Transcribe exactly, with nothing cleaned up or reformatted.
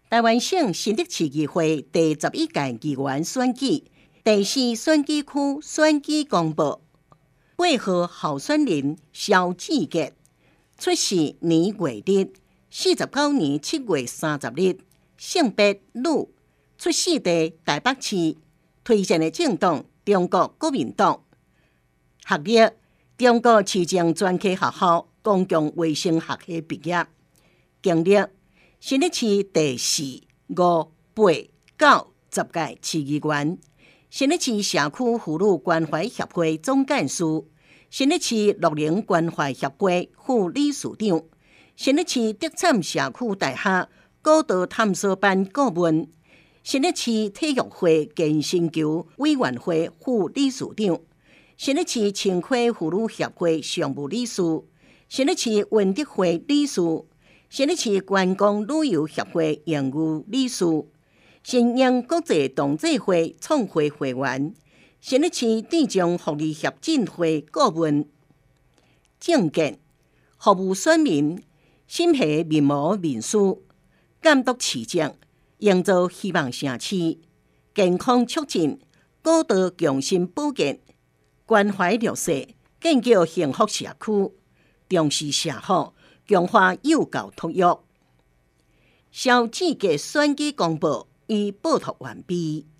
台湾省新北市议会第十一届议员选举第四选举区选举公报，八号候选人肖志杰，出世年月日四十九年七月三十日，性别女，出世地台北市，推荐的政党中国国民党，学历中国市政专科学校公共卫生学系毕业，经历新北市第四、五、八、九、十届市议员，新北市社区妇女关怀协会总干事，新北市乐龄关怀协会副理事长，新北市德产社区大学高度探索班顾问，新北市体育会健身球委员会副理事长，新北市青花妇女协会常务理事，新北市文德会理事，新北市观光旅游协会营务理事，新英国际同济会创会会员，新北市智障福利协进会顾问。政见服务选民，审核面膜面书，监督市政，营造希望城市，健康促进，高度强心保健，关怀弱势，建构幸福社区，重视社福，强化幼教托育。肖志杰选举公报已报读完毕。